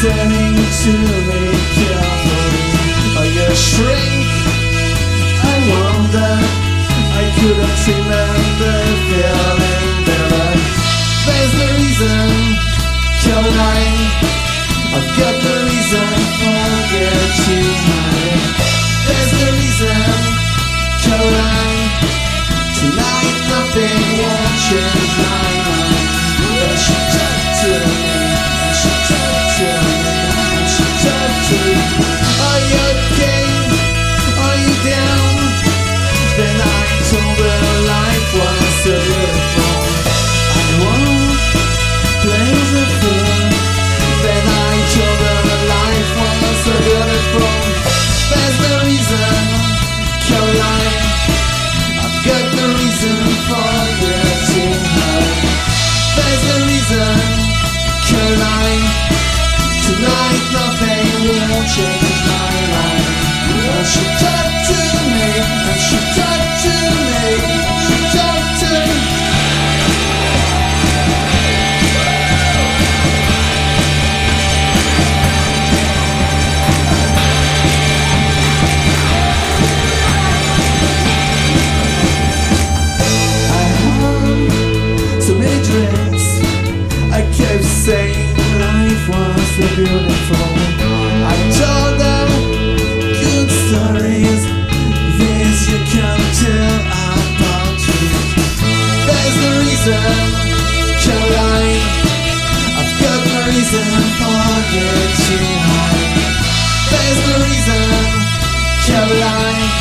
Saying to me carefully, are you a shrink? I wonder, I couldn't remember feeling better. There's the reason, Caroline, I've got the reason for getting high. There's the reason, Caroline, tonight nothing won't change my mind. But she talked to me, and she talked to me, and she talked to me. Are you okay? Are you down? Then I told her life was so beautiful. I won't play the fool. Then I told her life was so beautiful. There's the reason, Caroline, I've got the reason for getting high. There's the reason, Caroline, tonight nothing will change my life. And she talked to me, and she talked to me, and she talked to me. I had so many drinks, I kept saying life was so beautiful. I told them good stories, this you can tell about me. There's the reason, Caroline, I've got the reason for getting high. There's the reason, Caroline,